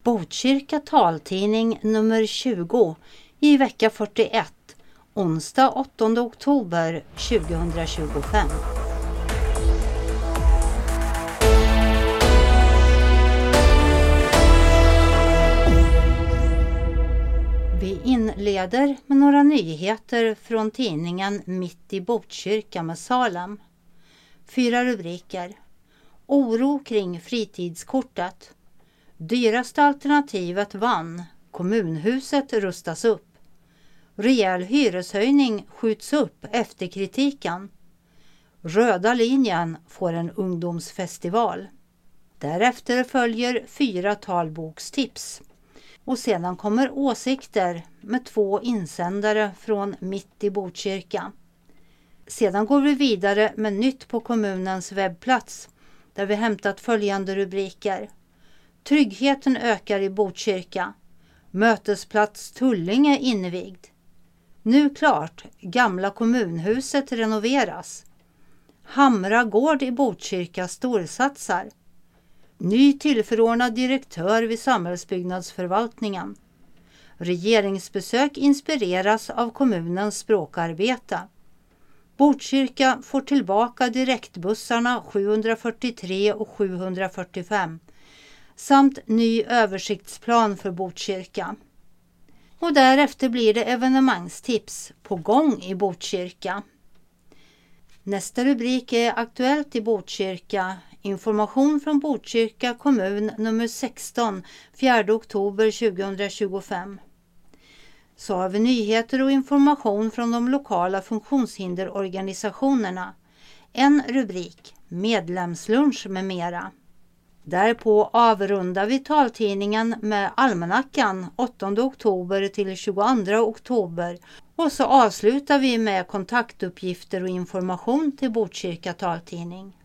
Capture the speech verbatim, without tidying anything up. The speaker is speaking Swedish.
Botkyrka taltidning nummer tjugo i vecka fyrtioett, onsdag åttonde oktober tjugohundratjugofem. Vi inleder med några nyheter från tidningen Mitt i Botkyrka med Salem. Fyra rubriker. Oro kring fritidskortet. Dyraste alternativet vann. Kommunhuset rustas upp. Rejäl hyreshöjning skjuts upp efter kritiken. Röda linjen får en ungdomsfestival. Därefter följer fyra talbokstips. Och sedan kommer åsikter med två insändare från Mitt i Botkyrka. Sedan går vi vidare med nytt på kommunens webbplats där vi hämtat följande rubriker. Tryggheten ökar i Botkyrka. Mötesplats Tullinge invigd. Nu klart, gamla kommunhuset renoveras. Hamra gård i Botkyrka storsatsar. Ny tillförordnad direktör vid samhällsbyggnadsförvaltningen. Regeringsbesök inspireras av kommunens språkarbete. Botkyrka får tillbaka direktbussarna sjuhundrafyrtiotre och sjuhundrafyrtiofem samt ny översiktsplan för Botkyrka. Och därefter blir det evenemangstips på gång i Botkyrka. Nästa rubrik är Aktuellt i Botkyrka. Information från Botkyrka kommun nummer sexton, fjärde oktober tjugohundratjugofem. Så har vi nyheter och information från de lokala funktionshinderorganisationerna. En rubrik, medlemslunch med mera. Därpå avrundar vi taltidningen med almanackan åttonde oktober till tjugoandra oktober och så avslutar vi med kontaktuppgifter och information till Botkyrka taltidning.